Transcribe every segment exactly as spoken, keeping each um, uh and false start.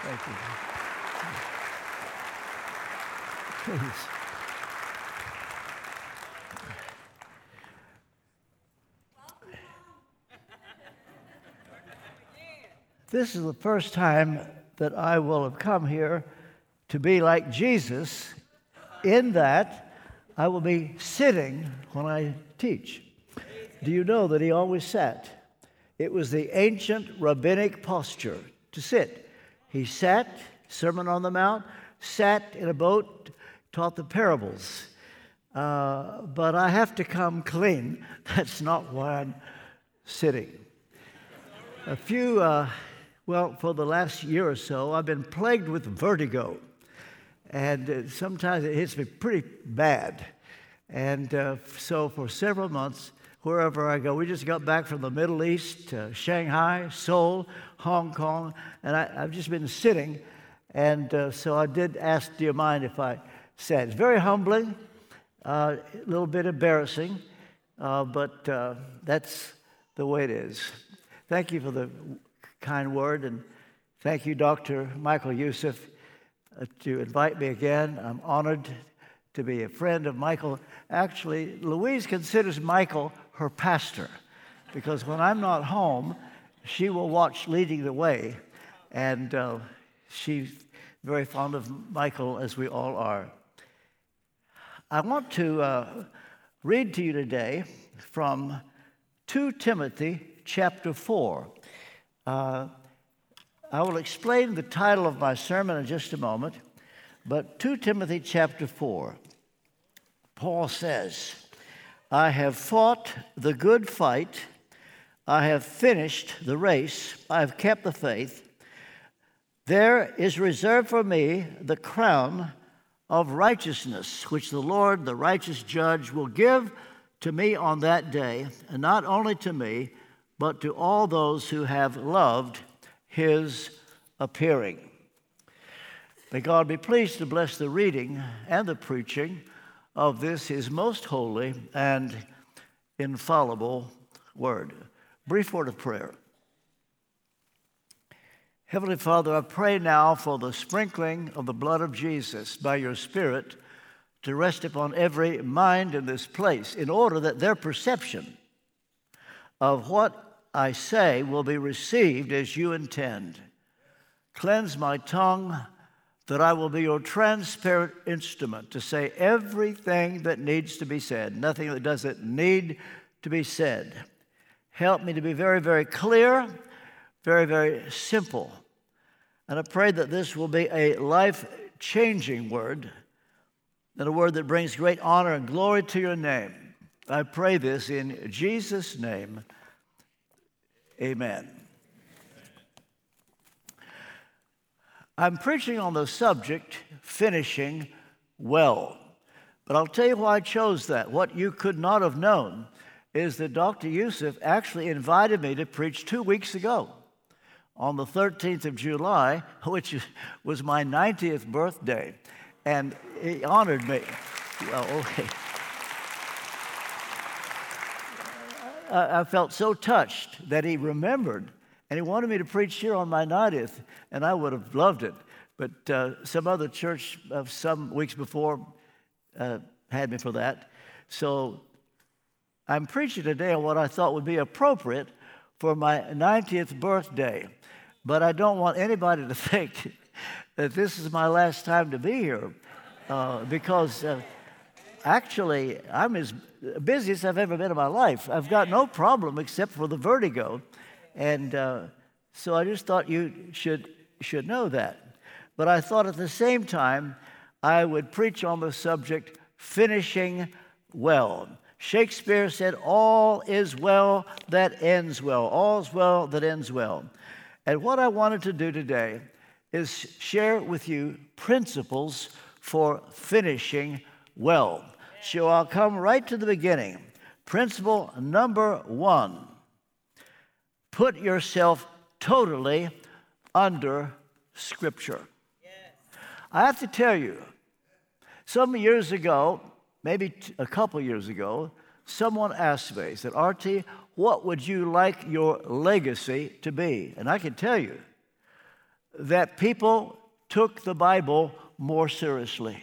Thank you. Please. This is the first time that I will have come here to be like Jesus, in that I will be sitting when I teach. Do you know that he always sat? It was the ancient rabbinic posture to sit. He sat, Sermon on the Mount, sat in a boat, taught the parables. Uh, but I have to come clean. That's not why I'm sitting. A few, uh, well, for the last year or so, I've been plagued with vertigo. And uh, sometimes it hits me pretty bad. And uh, so for several months, wherever I go, we just got back from the Middle East, uh, Shanghai, Seoul, Hong Kong, and I, I've just been sitting. And uh, so I did ask, do you mind if I sat? It's very humbling, uh, a little bit embarrassing, uh, but uh, that's the way it is. Thank you for the kind word, and thank you, Doctor Michael Youssef, uh, to invite me again. I'm honored to be a friend of Michael. Actually, Louise considers Michael her pastor, because when I'm not home, she will watch Leading the Way, and uh, she's very fond of Michael, as we all are. I want to uh, read to you today from Second Timothy chapter four. Uh, I will explain the title of my sermon in just a moment, but Second Timothy chapter four, Paul says, I have fought the good fight, I have finished the race, I have kept the faith. There is reserved for me the crown of righteousness, which the Lord, the righteous judge, will give to me on that day, and not only to me, but to all those who have loved his appearing. May God be pleased to bless the reading and the preaching of this, his most holy and infallible word. Brief word of prayer. Heavenly Father, I pray now for the sprinkling of the blood of Jesus by your Spirit to rest upon every mind in this place, in order that their perception of what I say will be received as you intend. Cleanse my tongue, that I will be your transparent instrument to say everything that needs to be said, nothing that doesn't need to be said. Help me to be very, very clear, very, very simple. And I pray that this will be a life-changing word, and a word that brings great honor and glory to your name. I pray this in Jesus' name. Amen. I'm preaching on the subject, finishing well. But I'll tell you why I chose that. What you could not have known is that Doctor Youssef actually invited me to preach two weeks ago on the thirteenth of July, which was my ninetieth birthday. And he honored me. Well, okay. I felt so touched that he remembered, and he wanted me to preach here on my ninetieth, and I would have loved it. But uh, some other church uh, some weeks before uh, had me for that. So I'm preaching today on what I thought would be appropriate for my ninetieth birthday. But I don't want anybody to think that this is my last time to be here, uh, because uh, actually I'm as busy as I've ever been in my life. I've got no problem except for the vertigo. And uh, so I just thought you should should know that. But I thought at the same time I would preach on the subject, finishing well. Shakespeare said, all is well that ends well. All's well that ends well. And what I wanted to do today is share with you principles for finishing well. So I'll come right to the beginning. Principle number one. Put yourself totally under Scripture. Yes. I have to tell you, some years ago, maybe t- a couple years ago, someone asked me, said, R T, what would you like your legacy to be? And I can tell you that people took the Bible more seriously.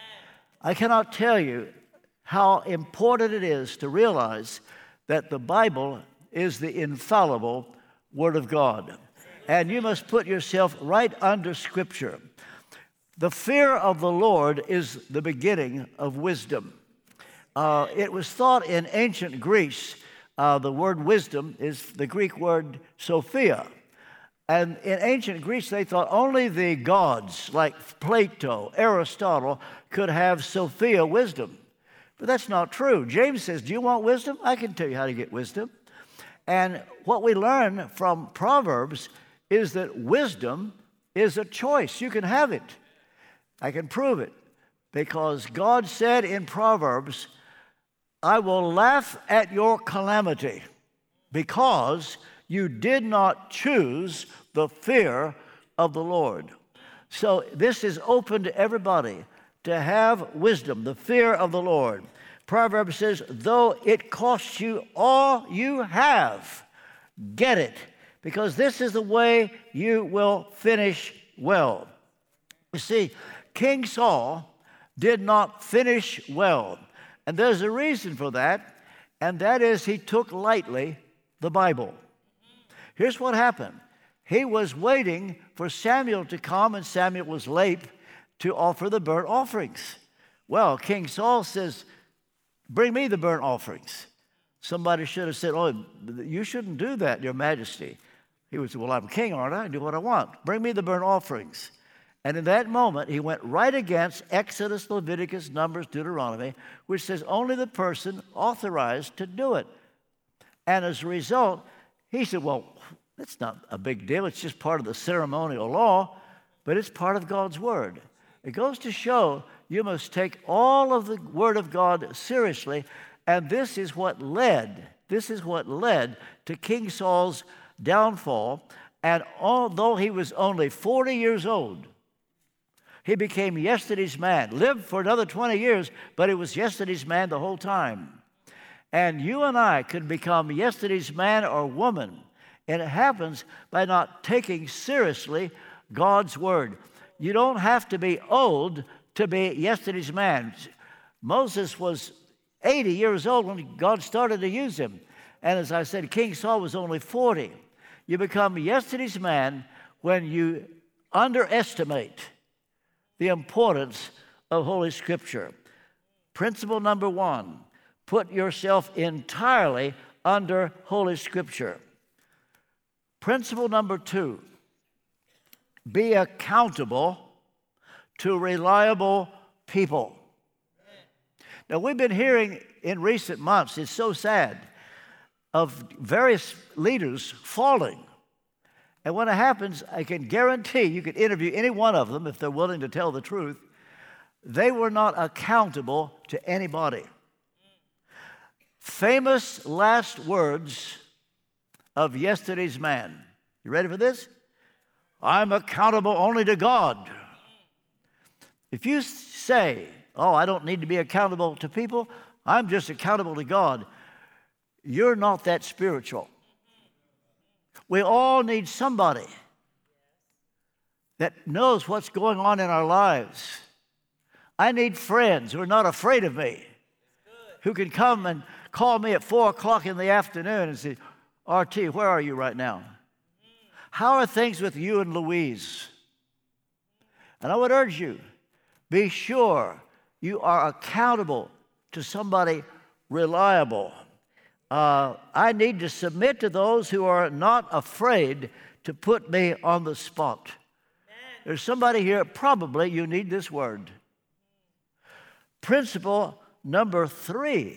I cannot tell you how important it is to realize that the Bible is the infallible Word of God. And you must put yourself right under Scripture. The fear of the Lord is the beginning of wisdom. Uh, it was thought in ancient Greece, uh, the word wisdom is the Greek word Sophia. And in ancient Greece, they thought only the gods like Plato, Aristotle, could have Sophia wisdom. But that's not true. James says, do you want wisdom? I can tell you how to get wisdom. And what we learn from Proverbs is that wisdom is a choice. You can have it. I can prove it. Because God said in Proverbs, I will laugh at your calamity because you did not choose the fear of the Lord. So this is open to everybody to have wisdom, the fear of the Lord. Proverbs says, though it costs you all you have, get it, because this is the way you will finish well. You see, King Saul did not finish well, and there's a reason for that, and that is he took lightly the Bible. Here's what happened. He was waiting for Samuel to come, and Samuel was late to offer the burnt offerings. Well, King Saul says, bring me the burnt offerings. Somebody should have said, oh, you shouldn't do that, Your Majesty. He would say, well, I'm king, aren't I? I do what I want. Bring me the burnt offerings. And in that moment, he went right against Exodus, Leviticus, Numbers, Deuteronomy, which says only the person authorized to do it. And as a result, he said, well, it's not a big deal. It's just part of the ceremonial law, but it's part of God's Word. It goes to show you must take all of the Word of God seriously, and this is what led, this is what led to King Saul's downfall. And although he was only forty years old, he became yesterday's man, lived for another twenty years, but he was yesterday's man the whole time. And you and I could become yesterday's man or woman, and it happens by not taking seriously God's Word. You don't have to be old to be yesterday's man. Moses was eighty years old when God started to use him. And as I said, King Saul was only forty. You become yesterday's man when you underestimate the importance of Holy Scripture. Principle number one, put yourself entirely under Holy Scripture. Principle number two, be accountable to reliable people. Now, we've been hearing in recent months, it's so sad, of various leaders falling. And when it happens, I can guarantee you could interview any one of them if they're willing to tell the truth. They were not accountable to anybody. Famous last words of yesterday's man. You ready for this? I'm accountable only to God. If you say, oh, I don't need to be accountable to people, I'm just accountable to God, you're not that spiritual. We all need somebody that knows what's going on in our lives. I need friends who are not afraid of me, who can come and call me at four o'clock in the afternoon and say, R T, where are you right now? How are things with you and Louise? And I would urge you, be sure you are accountable to somebody reliable. Uh, I need to submit to those who are not afraid to put me on the spot. Amen. There's somebody here, probably you need this word. Principle number three,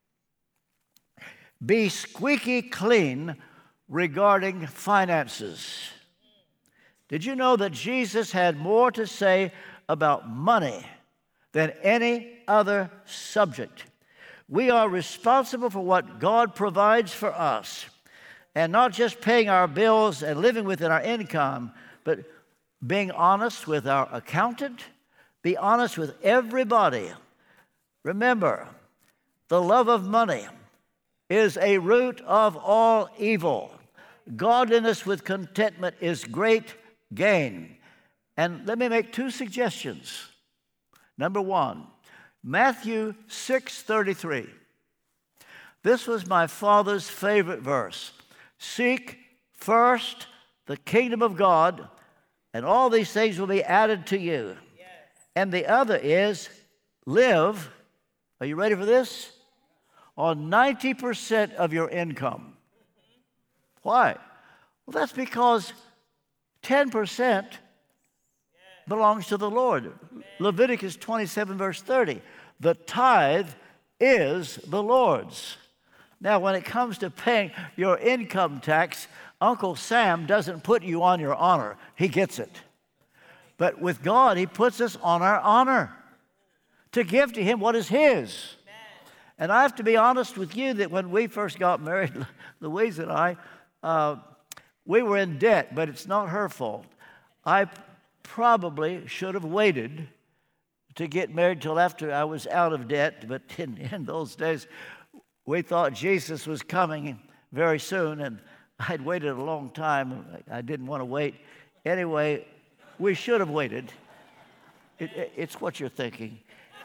be squeaky clean regarding finances. Did you know that Jesus had more to say about money than any other subject? We are responsible for what God provides for us, and not just paying our bills and living within our income, but being honest with our accountant, be honest with everybody. Remember, the love of money is a root of all evil. Godliness with contentment is great gain. And let me make two suggestions. Number one, Matthew six thirty-three. This was my father's favorite verse. Seek first the kingdom of God, and all these things will be added to you. Yes. And the other is live, are you ready for this? On ninety percent of your income. Why? Well, that's because ten percent belongs to the Lord. Leviticus twenty-seven, verse thirty. The tithe is the Lord's. Now, when it comes to paying your income tax, Uncle Sam doesn't put you on your honor. He gets it. But with God, he puts us on our honor to give to him what is his. And I have to be honest with you that when we first got married, Louise and I, uh, we were in debt, but it's not her fault. I probably should have waited to get married till after I was out of debt, but in, in those days, we thought Jesus was coming very soon, and I'd waited a long time. I didn't want to wait. Anyway, we should have waited. It, it, it's what you're thinking.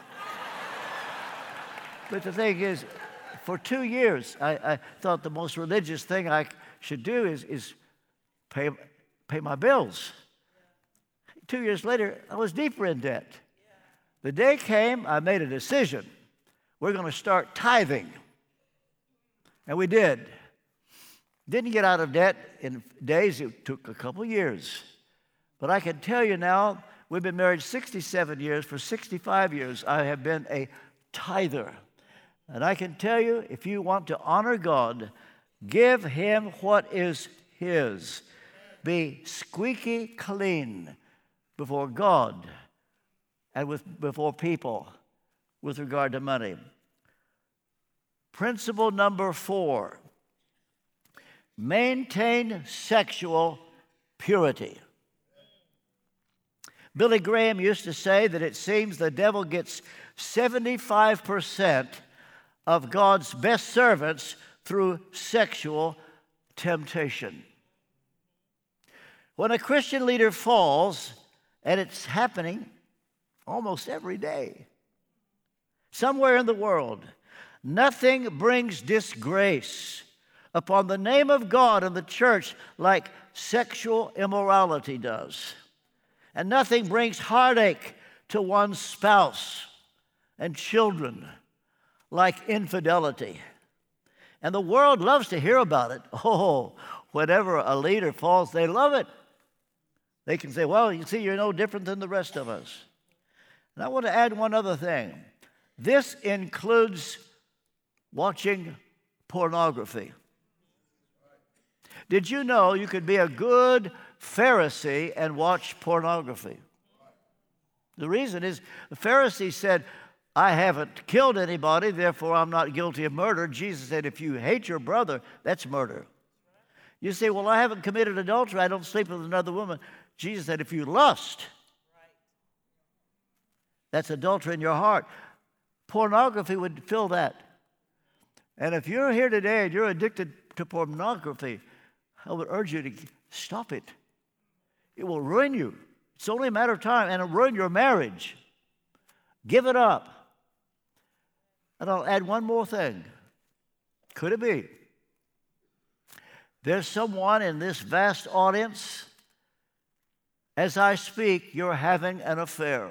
But the thing is, for two years, I, I thought the most religious thing I should do is, is pay, pay my bills. Two years later, I was deeper in debt. The day came, I made a decision. We're going to start tithing. And we did. Didn't get out of debt in days. It took a couple years. But I can tell you now, we've been married sixty-seven years. For sixty-five years, I have been a tither. And I can tell you, if you want to honor God, give him what is his. Be squeaky clean before God and with, before people with regard to money. Principle number four, maintain sexual purity. Billy Graham used to say that it seems the devil gets seventy-five percent of God's best servants through sexual temptation. When a Christian leader falls, and it's happening almost every day, somewhere in the world, nothing brings disgrace upon the name of God and the church like sexual immorality does. And nothing brings heartache to one's spouse and children like infidelity. And the world loves to hear about it. Oh, whenever a leader falls, they love it. They can say, well, you see, you're no different than the rest of us. And I want to add one other thing. This includes watching pornography. Did you know you could be a good Pharisee and watch pornography? The reason is the Pharisee said, I haven't killed anybody, therefore I'm not guilty of murder. Jesus said, if you hate your brother, that's murder. You say, well, I haven't committed adultery, I don't sleep with another woman. Jesus said, if you lust, that's adultery in your heart. Pornography would fill that. And if you're here today and you're addicted to pornography, I would urge you to stop it. It will ruin you. It's only a matter of time, and it'll ruin your marriage. Give it up. And I'll add one more thing. Could it be? There's someone in this vast audience, as I speak, you're having an affair.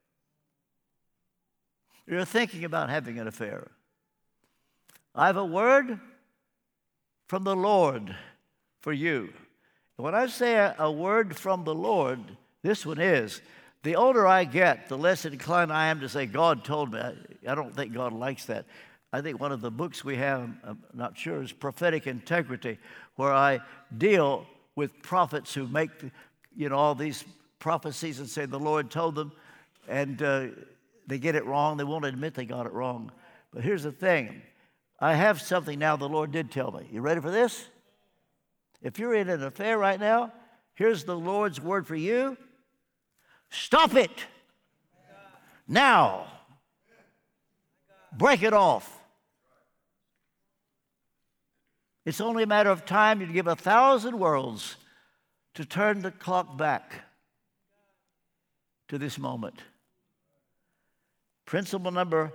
You're thinking about having an affair. I have a word from the Lord for you. When I say a, a word from the Lord, this one is, the older I get, the less inclined I am to say, God told me. I, I don't think God likes that. I think one of the books we have, I'm not sure, is Prophetic Integrity, where I deal with prophets who make, you know, all these prophecies and say the Lord told them, and uh, they get it wrong. They won't admit they got it wrong. But here's the thing. I have something now the Lord did tell me. You ready for this? If you're in an affair right now, here's the Lord's word for you. Stop it. Now. Break it off. It's only a matter of time. You'd give a thousand worlds to turn the clock back to this moment. Principle number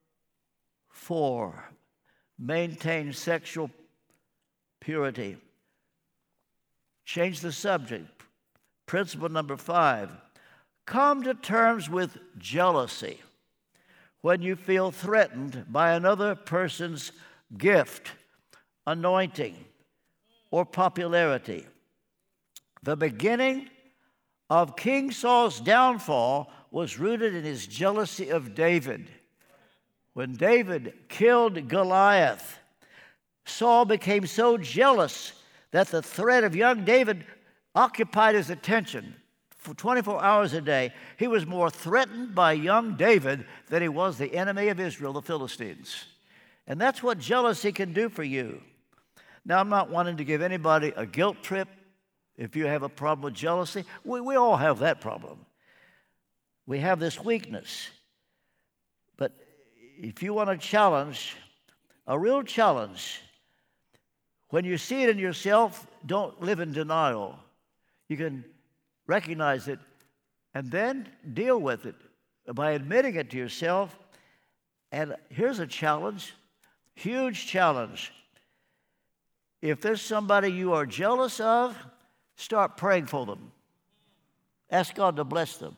four, maintain sexual purity. Change the subject. Principle number five, come to terms with jealousy when you feel threatened by another person's gift, anointing, or popularity. The beginning of King Saul's downfall was rooted in his jealousy of David. When David killed Goliath, Saul became so jealous that the threat of young David occupied his attention for twenty-four hours a day. He was more threatened by young David than he was the enemy of Israel, the Philistines. And that's what jealousy can do for you. Now, I'm not wanting to give anybody a guilt trip if you have a problem with jealousy. We, we all have that problem. We have this weakness. But if you want a challenge, a real challenge, when you see it in yourself, don't live in denial. You can recognize it and then deal with it by admitting it to yourself. And here's a challenge, huge challenge. If there's somebody you are jealous of, start praying for them. Ask God to bless them.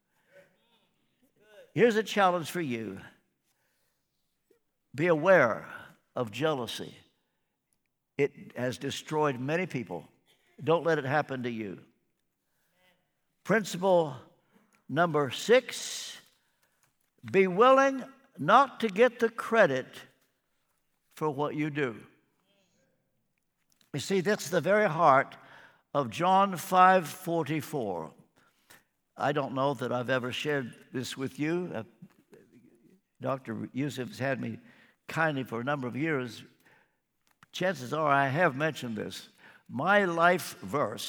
Here's a challenge for you. Be aware of jealousy. It has destroyed many people. Don't let it happen to you. Principle number six, be willing not to get the credit for what you do. You see, that's the very heart of John five forty-four. I don't know that I've ever shared this with you. Uh, Doctor Yusuf has had me kindly for a number of years. Chances are I have mentioned this. My life verse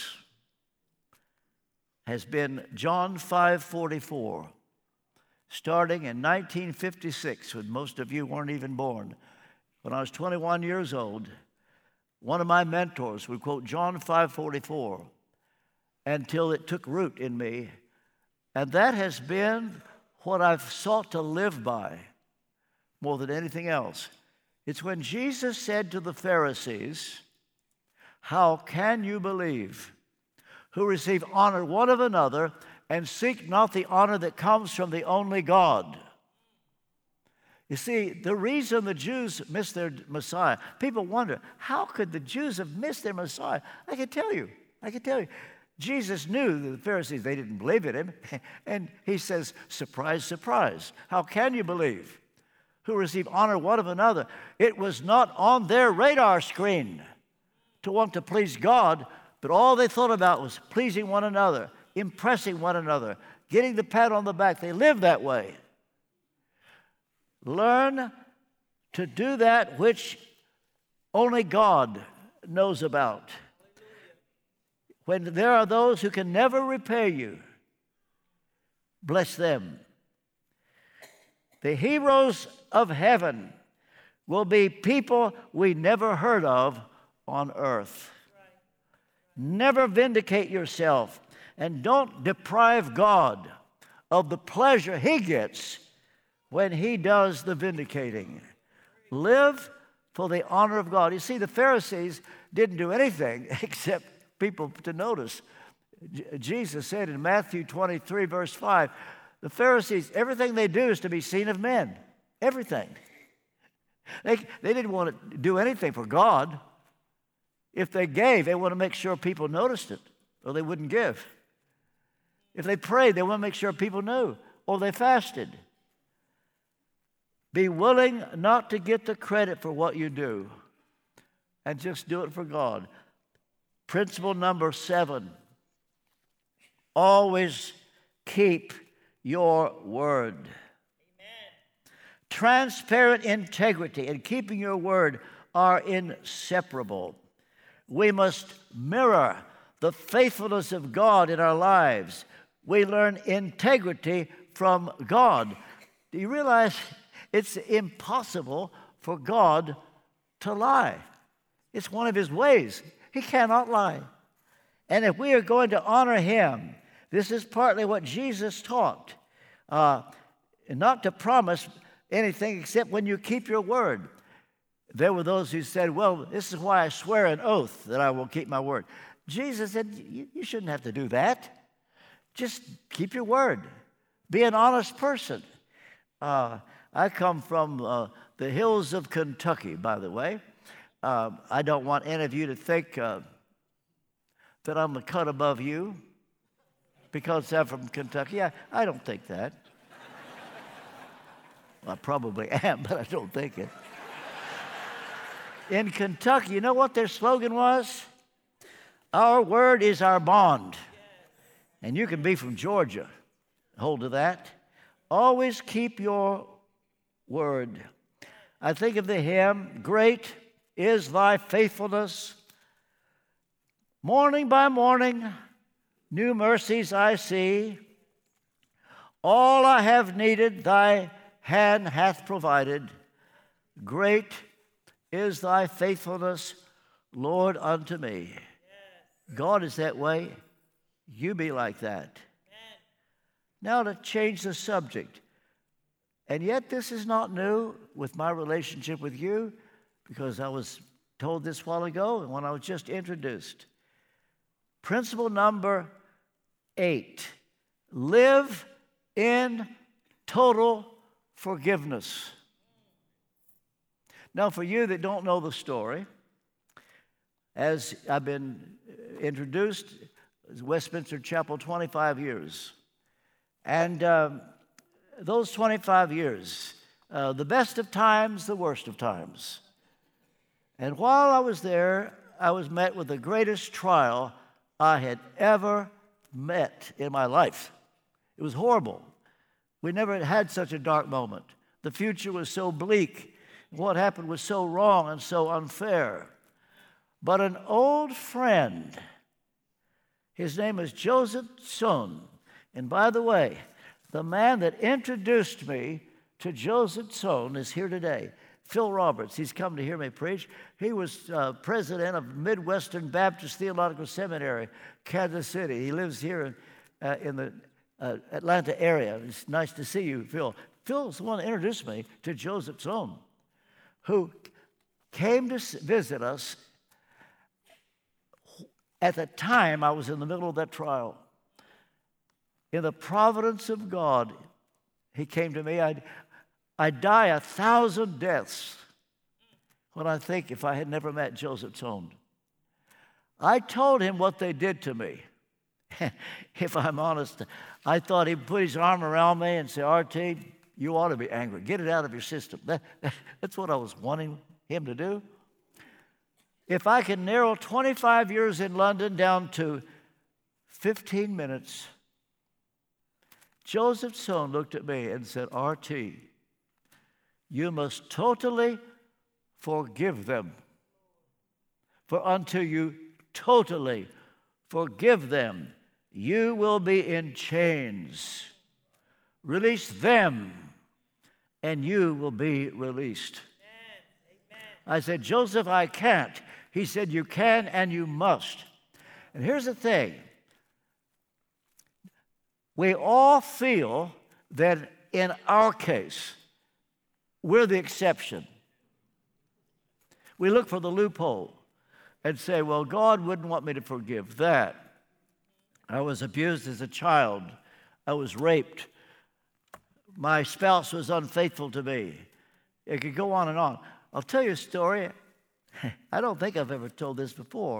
has been John five forty-four, starting in nineteen fifty-six, when most of you weren't even born. When I was twenty-one years old, one of my mentors would quote John five forty-four until it took root in me. And that has been what I've sought to live by more than anything else. It's when Jesus said to the Pharisees, "How can you believe, who receive honor one of another and seek not the honor that comes from the only God?" You see, the reason the Jews missed their Messiah, people wonder, how could the Jews have missed their Messiah? I can tell you, I can tell you. Jesus knew that the Pharisees, they didn't believe in him. And he says, surprise, surprise. How can you believe? Who receive honor one of another. It was not on their radar screen to want to please God, but all they thought about was pleasing one another, impressing one another, getting the pat on the back. They lived that way. Learn to do that which only God knows about. When there are those who can never repay you, bless them. The heroes of heaven will be people we never heard of on earth. Never vindicate yourself, and don't deprive God of the pleasure he gets when he does the vindicating. Live for the honor of God. You see, the Pharisees didn't do anything except people to notice. J- Jesus said in Matthew twenty-three, verse five, the Pharisees, everything they do is to be seen of men. Everything. They, they didn't want to do anything for God. If they gave, they want to make sure people noticed it, or they wouldn't give. If they prayed, they want to make sure people knew, or they fasted. Be willing not to get the credit for what you do, and just do it for God. Principle number seven, always keep your word. Amen. Transparent integrity and keeping your word are inseparable. We must mirror the faithfulness of God in our lives. We learn integrity from God. Do you realize it's impossible for God to lie? It's one of his ways. He cannot lie. And if we are going to honor him, this is partly what Jesus taught, uh, not to promise anything except when you keep your word. There were those who said, well, this is why I swear an oath that I will keep my word. Jesus said, you, you shouldn't have to do that. Just keep your word. Be an honest person. Uh, I come from uh, the hills of Kentucky, by the way. Uh, I don't want any of you to think uh, that I'm a cut above you because I'm from Kentucky. I, I don't think that. Well, I probably am, but I don't think it. In Kentucky, you know what their slogan was? Our word is our bond. And you can be from Georgia. Hold to that. Always keep your word. I think of the hymn, great is thy faithfulness. Morning by morning, new mercies I see. All I have needed, thy hand hath provided. Great is thy faithfulness, Lord, unto me. Yes. God is that way. You be like that. Amen. Now to change the subject. And yet this is not new with my relationship with you, because I was told this a while ago and when I was just introduced. Principle number eight. Live in total forgiveness. Now, for you that don't know the story, as I've been introduced, Westminster Chapel, twenty-five years. And um, those twenty-five years, uh, the best of times, the worst of times. And while I was there, I was met with the greatest trial I had ever met in my life. It was horrible. We never had such a dark moment. The future was so bleak. What happened was so wrong and so unfair. But an old friend, his name is Joseph Tson. And by the way, the man that introduced me to Joseph Tson is here today. Phil Roberts, he's come to hear me preach. He was uh, president of Midwestern Baptist Theological Seminary, Kansas City. He lives here in, uh, in the uh, Atlanta area. It's nice to see you, Phil. Phil's the one that introduced me to Joseph Tson, who came to visit us at the time I was in the middle of that trial. In the providence of God, he came to me. I'd, I'd die a thousand deaths when I think if I had never met Joseph Tson. I told him what they did to me. If I'm honest, I thought he'd put his arm around me and say, R T, you ought to be angry. Get it out of your system. That, that's what I was wanting him to do. If I can narrow twenty-five years in London down to fifteen minutes, Joseph Tson looked at me and said, R T, you must totally forgive them. For until you totally forgive them, you will be in chains. Release them, and you will be released. Amen. I said, Joseph, I can't. He said, you can and you must. And here's the thing. We all feel that in our case, we're the exception. We look for the loophole and say, well, God wouldn't want me to forgive that. I was abused as a child. I was raped. My spouse was unfaithful to me. It could go on and on. I'll tell you a story. I don't think I've ever told this before.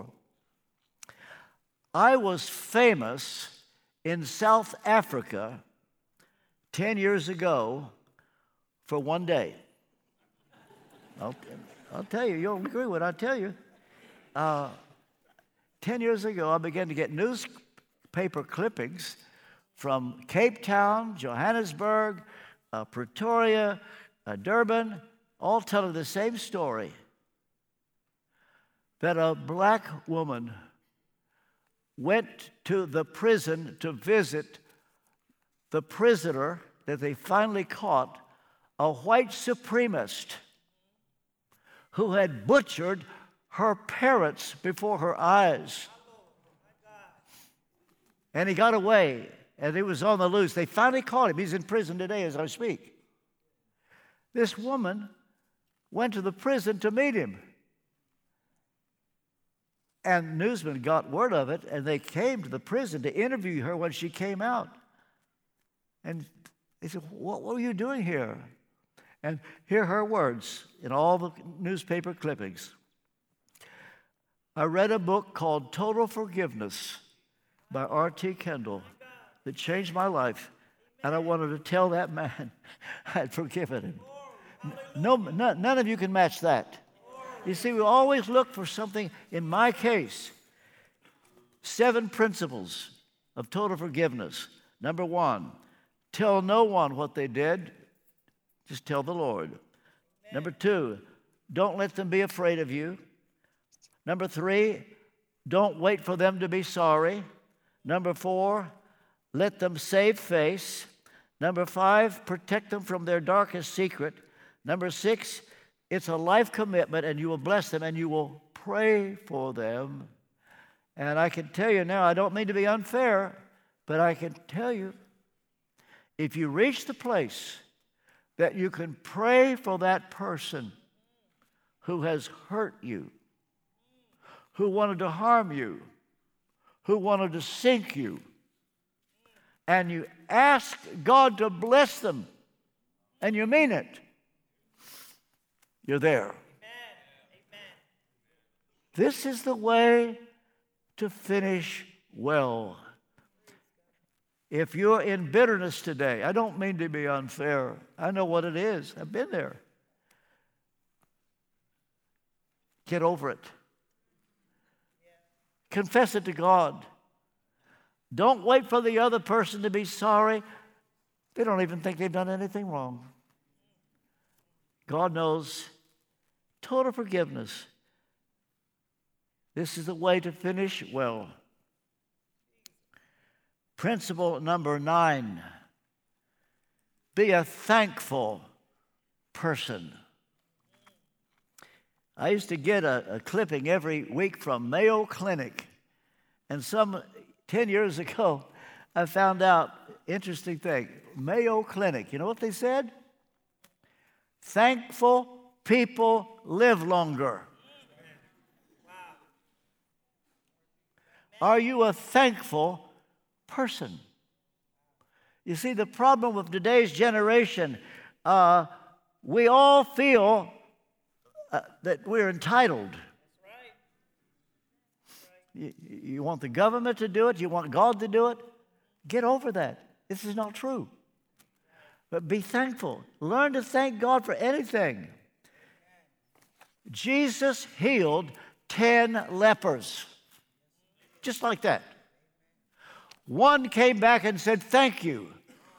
I was famous in South Africa ten years ago for one day. I'll, I'll tell you, you'll agree with what I tell you. Uh, ten years ago, I began to get newspaper clippings from Cape Town, Johannesburg, uh, Pretoria, uh, Durban, all telling the same story, that a black woman went to the prison to visit the prisoner that they finally caught, a white supremacist who had butchered her parents before her eyes. And he got away, and he was on the loose. They finally caught him. He's in prison today as I speak. This woman went to the prison to meet him. And newsmen got word of it, and they came to the prison to interview her when she came out. And they said, what were you doing here? And hear her words in all the newspaper clippings. I read a book called Total Forgiveness by R T Kendall that changed my life, and I wanted to tell that man I'd forgiven him. No, none, none of you can match that. You see, we always look for something. In my case, seven principles of total forgiveness. Number one, tell no one what they did. Just tell the Lord. Number two, don't let them be afraid of you. Number three, don't wait for them to be sorry. Number four, let them save face. Number five, protect them from their darkest secret. Number six, it's a life commitment, and you will bless them, and you will pray for them. And I can tell you now, I don't mean to be unfair, but I can tell you, if you reach the place that you can pray for that person who has hurt you, who wanted to harm you, who wanted to sink you, and you ask God to bless them, and you mean it, you're there. Amen. This is the way to finish well. If you're in bitterness today, I don't mean to be unfair. I know what it is. I've been there. Get over it. Confess it to God. Don't wait for the other person to be sorry. They don't even think they've done anything wrong. God knows. Total forgiveness. This is the way to finish well. Principle number nine. Be a thankful person. I used to get a, a clipping every week from Mayo Clinic. And some ten years ago, I found out, interesting thing, Mayo Clinic, you know what they said? Thankful people live longer. Are you a thankful person? You see, the problem with today's generation, uh, we all feel uh, that we're entitled. You, you want the government to do it? You want God to do it? Get over that. This is not true. But be thankful. Learn to thank God for anything. Jesus healed ten lepers. Just like that. One came back and said, thank you.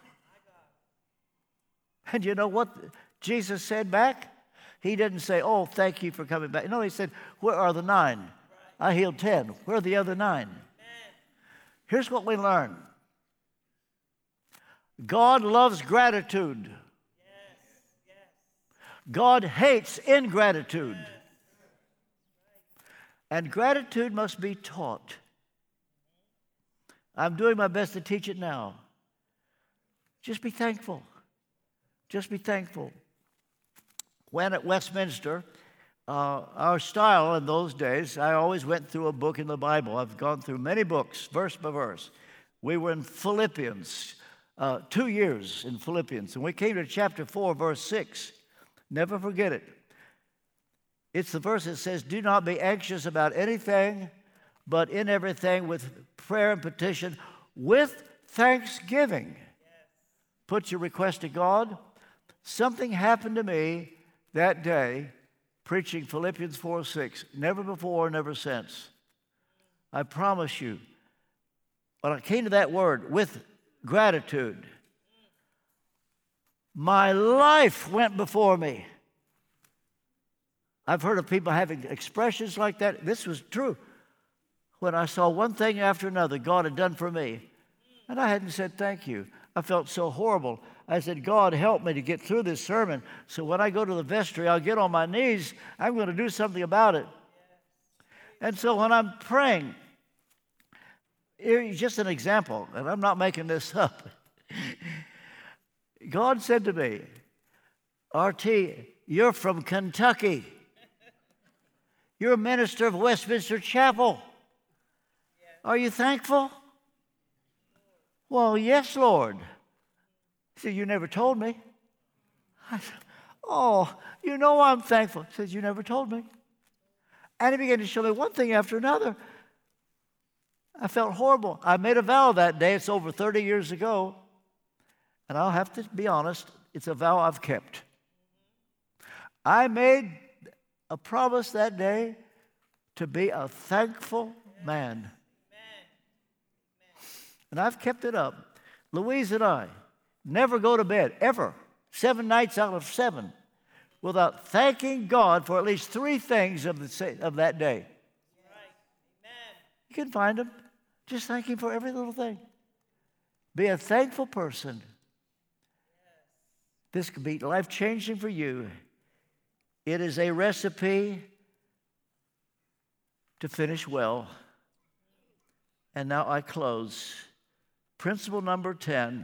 And you know what Jesus said back? He didn't say, oh, thank you for coming back. No, he said, where are the nine? I healed ten. Where are the other nine? Here's what we learn. God loves gratitude. God hates ingratitude. And gratitude must be taught. I'm doing my best to teach it now. Just be thankful. Just be thankful. When at Westminster, uh, our style in those days, I always went through a book in the Bible. I've gone through many books, verse by verse. We were in Philippians, uh, two years in Philippians, and we came to chapter four, verse six. Never forget it. It's the verse that says, do not be anxious about anything, but in everything with prayer and petition, with thanksgiving. Put your request to God. Something happened to me that day preaching Philippians four six. Never before, never since. I promise you, when I came to that word, with gratitude, my life went before me. I've heard of people having expressions like that. This was true. When I saw one thing after another God had done for me, and I hadn't said thank you. I felt so horrible. I said, God, help me to get through this sermon, so when I go to the vestry, I'll get on my knees. I'm going to do something about it. And so when I'm praying, Here's just an example, and I'm not making this up. God said to me, R T, you're from Kentucky. You're a minister of Westminster Chapel. Are you thankful? Well, yes, Lord. He said, you never told me. I said, oh, you know I'm thankful. He said, you never told me. And he began to show me one thing after another. I felt horrible. I made a vow that day. It's over thirty years ago. And I'll have to be honest, it's a vow I've kept. I made a promise that day to be a thankful man. And I've kept it up. Louise and I never go to bed, ever, seven nights out of seven, without thanking God for at least three things of, the, of that day. You can find them. Just thank Him for every little thing. Be a thankful person. This could be life-changing for you. It is a recipe to finish well. And now I close. Principle number ten.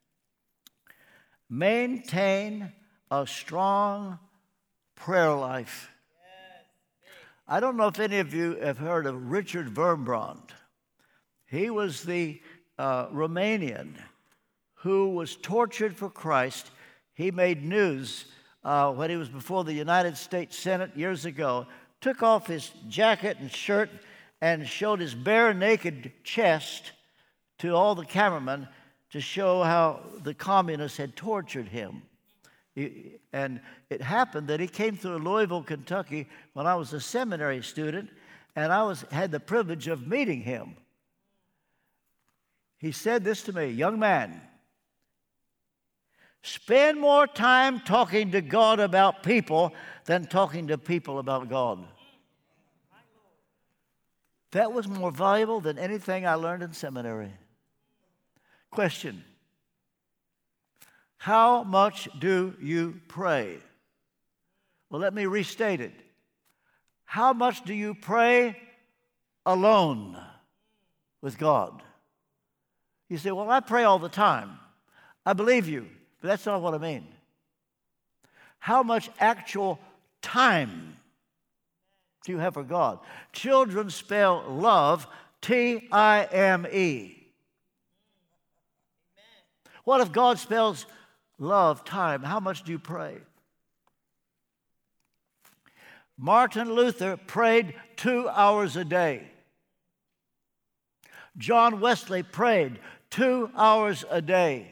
Maintain a strong prayer life. I don't know if any of you have heard of Richard Wurmbrand. He was the uh, Romanian who was tortured for Christ. He made news uh, when he was before the United States Senate years ago, took off his jacket and shirt and showed his bare naked chest to all the cameramen to show how the communists had tortured him. He, and it happened that he came through Louisville, Kentucky when I was a seminary student, and I was had the privilege of meeting him. He said this to me, young man, spend more time talking to God about people than talking to people about God. That was more valuable than anything I learned in seminary. Question. How much do you pray? Well, let me restate it. How much do you pray alone with God? You say, well, I pray all the time. I believe you, but that's not what I mean. How much actual time do you have for God? Children spell love T I M E. What if God spells love, time? How much do you pray? Martin Luther prayed two hours a day. John Wesley prayed two hours a day.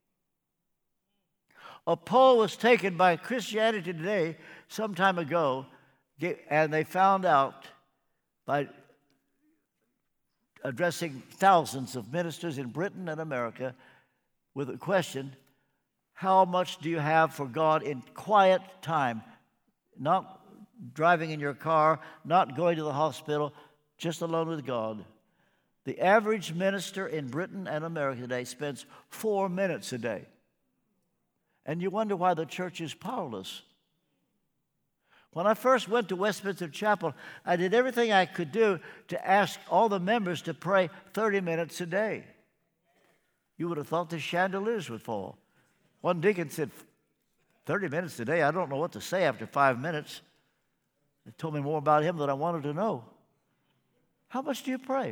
A poll was taken by Christianity Today some time ago, and they found out by addressing thousands of ministers in Britain and America with a question, how much do you have for God in quiet time? Not driving in your car, not going to the hospital, just alone with God. The average minister in Britain and America today spends four minutes a day. And you wonder why the church is powerless. When I first went to Westminster Chapel, I did everything I could do to ask all the members to pray thirty minutes a day. You would have thought the chandeliers would fall. One deacon said, thirty minutes a day, I don't know what to say after five minutes. It told me more about him than I wanted to know. How much do you pray?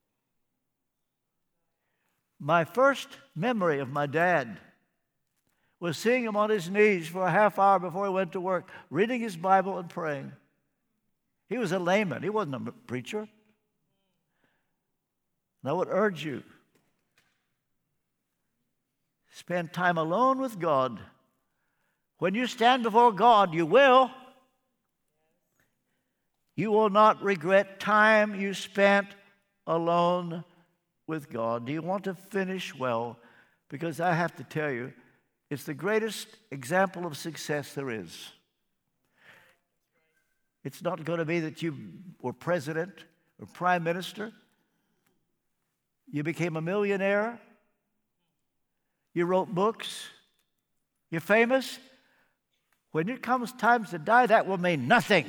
My first memory of my dad was seeing him on his knees for a half hour before he went to work, reading his Bible and praying. He was a layman. He wasn't a preacher. And I would urge you, spend time alone with God. When you stand before God, you will. You will not regret time you spent alone with God. Do you want to finish well? Because I have to tell you, it's the greatest example of success there is. It's not going to be that you were president or prime minister. You became a millionaire. You wrote books. You're famous. When it comes time to die, that will mean nothing.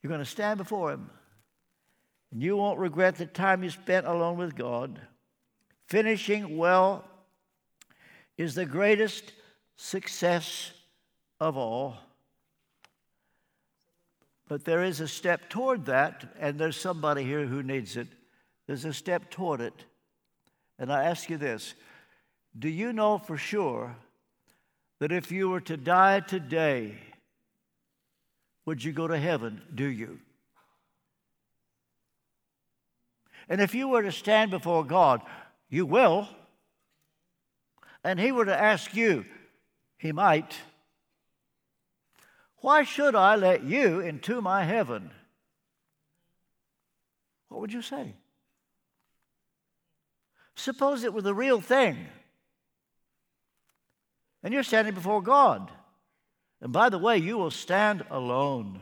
You're going to stand before Him. And you won't regret the time you spent alone with God. Finishing well is the greatest success of all. But there is a step toward that, and there's somebody here who needs it. There's a step toward it. And I ask you this, do you know for sure that if you were to die today, would you go to heaven? Do you? And if you were to stand before God, you will, and He were to ask you, He might, why should I let you into my heaven? What would you say? Suppose it were the real thing, and you're standing before God. And by the way, you will stand alone.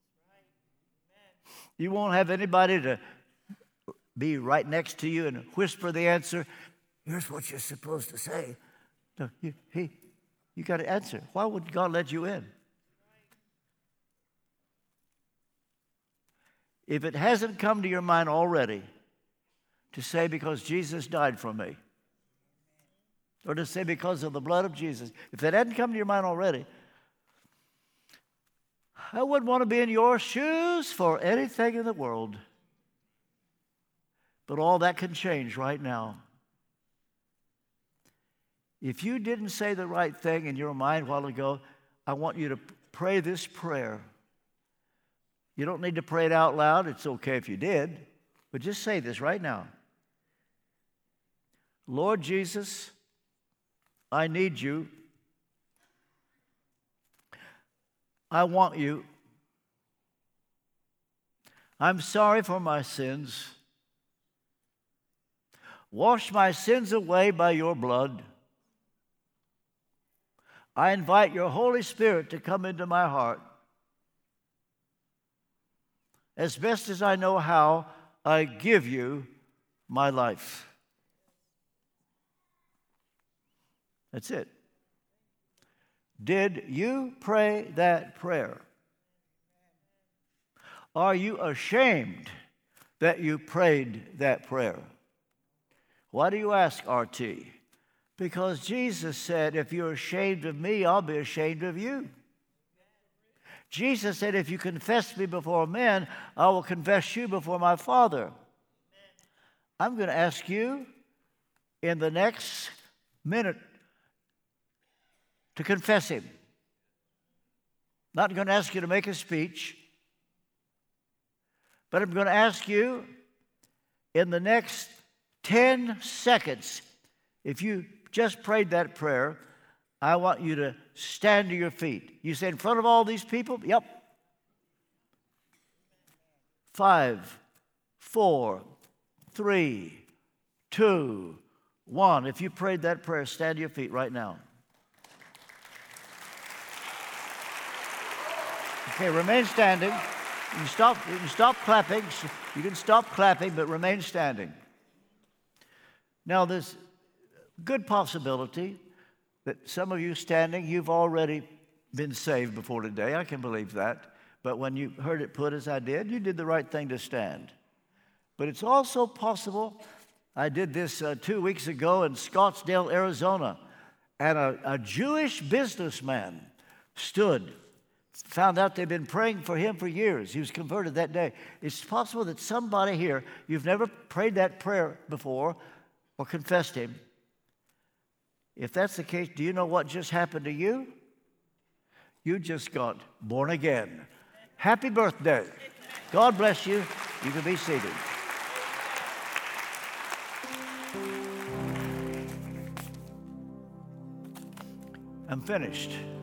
You won't have anybody to be right next to you and whisper the answer. Here's what you're supposed to say. No, you, he, you got to answer. Why would God let you in? If it hasn't come to your mind already to say because Jesus died for me, or to say because of the blood of Jesus, if that hadn't come to your mind already, I wouldn't want to be in your shoes for anything in the world. But all that can change right now. If you didn't say the right thing in your mind a while ago, I want you to pray this prayer. You don't need to pray it out loud. It's okay if you did. But just say this right now. Lord Jesus, I need you. I want you. I'm sorry for my sins. Wash my sins away by your blood. I invite your Holy Spirit to come into my heart. As best as I know how, I give you my life. That's it. Did you pray that prayer? Are you ashamed that you prayed that prayer? Why do you ask, R T? Because Jesus said, if you're ashamed of me, I'll be ashamed of you. Jesus said, if you confess me before men, I will confess you before my Father. I'm going to ask you in the next minute to confess Him. Not going to ask you to make a speech, but I'm going to ask you in the next ten seconds, if you just prayed that prayer, I want you to stand to your feet. You say, in front of all these people? Yep. Five, four, three, two, one. If you prayed that prayer, stand to your feet right now. Okay, remain standing. You can stop, you can stop clapping. You can stop clapping, but remain standing. Now, there's a good possibility that some of you standing, you've already been saved before today. I can believe that. But when you heard it put as I did, you did the right thing to stand. But it's also possible, I did this uh, two weeks ago in Scottsdale, Arizona, and a, a Jewish businessman stood, found out they'd been praying for him for years. He was converted that day. It's possible that somebody here, you've never prayed that prayer before or confessed Him. If that's the case, do you know what just happened to you? You just got born again. Happy birthday. God bless you. You can be seated. I'm finished.